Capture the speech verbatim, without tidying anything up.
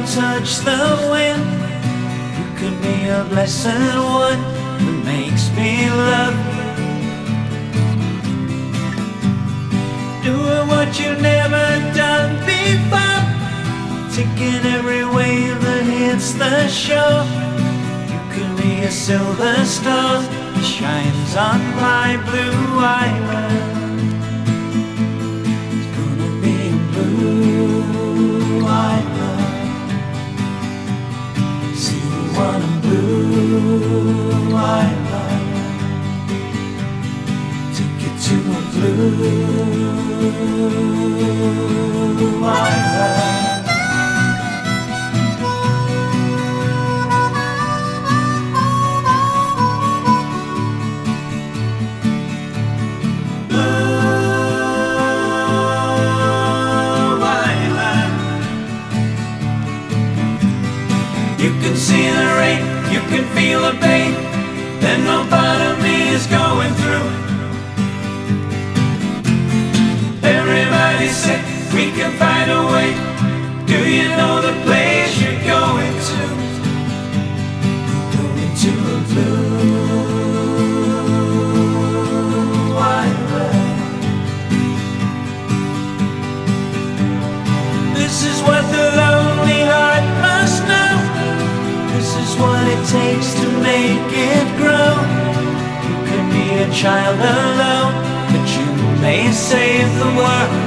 and touch the wind. You could be a blessed one that makes me love. Doing what you've never done before, taking every wave that hits the shore. You could be a silver star that shines on my blue island. Blue island, see one blue island, take you to a blue island. You can see the rain, you can feel the pain that no part of me is going through. Everybody's sick, we can find a way. Do you know the place you're going to? Going to a blue island. This is what the lonely heart must know. This is what it takes to make it grow. You can be a child alone, but you may save the world.